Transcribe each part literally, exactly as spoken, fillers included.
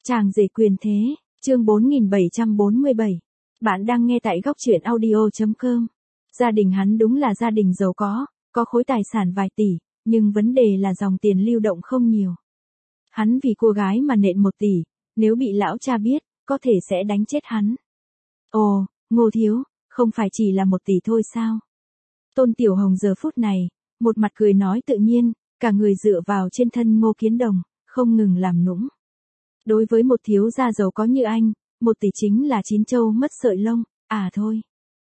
Chàng rể quyền thế, chương bốn nghìn bảy trăm bốn mươi bảy. Bạn đang nghe tại góc truyện audio chấm com. Gia đình hắn đúng là gia đình giàu có, có khối tài sản vài tỷ, nhưng vấn đề là dòng tiền lưu động không nhiều. Hắn vì cô gái mà nện một tỷ, nếu bị lão cha biết, có thể sẽ đánh chết hắn. Ồ, Ngô thiếu, không phải chỉ là một tỷ thôi sao? Tôn Tiểu Hồng giờ phút này, một mặt cười nói tự nhiên, cả người dựa vào trên thân Ngô Kiến Đồng, không ngừng làm nũng. Đối với một thiếu gia giàu có như anh, một tỷ chính là chín châu mất sợi lông, à thôi.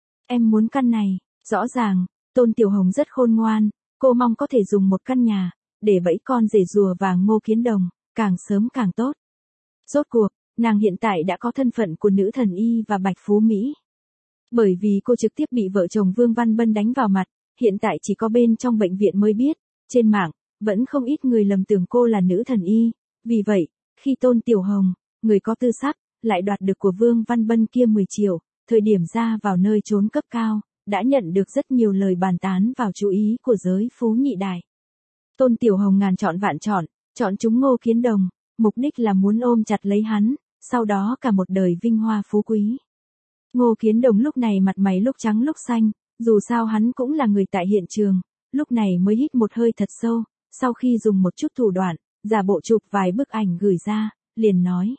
Em muốn căn này, rõ ràng, Tôn Tiểu Hồng rất khôn ngoan, cô mong có thể dùng một căn nhà, để bẫy con rể rùa vàng Ngô Kiến Đồng, càng sớm càng tốt. Rốt cuộc, nàng hiện tại đã có thân phận của nữ thần y và bạch phú Mỹ. Bởi vì cô trực tiếp bị vợ chồng Vương Văn Bân đánh vào mặt, hiện tại chỉ có bên trong bệnh viện mới biết, trên mạng, vẫn không ít người lầm tưởng cô là nữ thần y, vì vậy, khi Tôn Tiểu Hồng, người có tư sắc, lại đoạt được của Vương Văn Bân kia mười triệu, thời điểm ra vào nơi trốn cấp cao, đã nhận được rất nhiều lời bàn tán vào chú ý của giới phú nhị đại. Tôn Tiểu Hồng ngàn chọn vạn chọn, chọn chúng Ngô Kiến Đồng, mục đích là muốn ôm chặt lấy hắn, sau đó cả một đời vinh hoa phú quý. Ngô Kiến Đồng lúc này mặt mày lúc trắng lúc xanh, dù sao hắn cũng là người tại hiện trường, lúc này mới hít một hơi thật sâu, sau khi dùng một chút thủ đoạn, giả bộ chụp vài bức ảnh gửi ra, liền nói.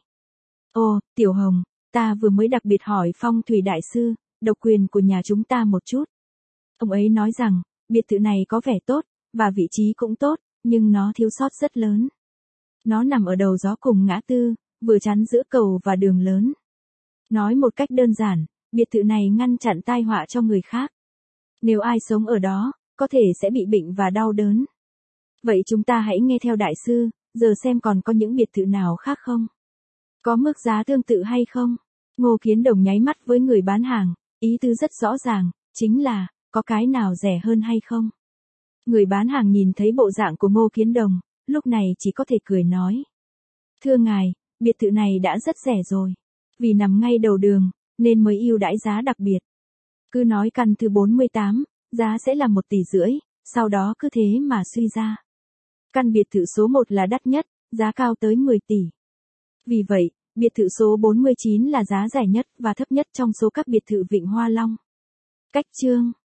Ô, Tiểu Hồng, ta vừa mới đặc biệt hỏi Phong Thủy Đại Sư, độc quyền của nhà chúng ta một chút. Ông ấy nói rằng, biệt thự này có vẻ tốt, và vị trí cũng tốt, nhưng nó thiếu sót rất lớn. Nó nằm ở đầu gió cùng ngã tư, vừa chắn giữa cầu và đường lớn. Nói một cách đơn giản, biệt thự này ngăn chặn tai họa cho người khác. Nếu ai sống ở đó, có thể sẽ bị bệnh và đau đớn. Vậy chúng ta hãy nghe theo đại sư, giờ xem còn có những biệt thự nào khác không? Có mức giá tương tự hay không? Ngô Kiến Đồng nháy mắt với người bán hàng, ý tứ rất rõ ràng, chính là, có cái nào rẻ hơn hay không? Người bán hàng nhìn thấy bộ dạng của Ngô Kiến Đồng, lúc này chỉ có thể cười nói. Thưa ngài, biệt thự này đã rất rẻ rồi. Vì nằm ngay đầu đường, nên mới ưu đãi giá đặc biệt. Cứ nói căn thứ bốn mươi tám, giá sẽ là một tỷ rưỡi, sau đó cứ thế mà suy ra. Căn biệt thự số một là đắt nhất, giá cao tới mười tỷ. Vì vậy, biệt thự số bốn mươi chín là giá rẻ nhất và thấp nhất trong số các biệt thự Vịnh Hoa Long. Cách chương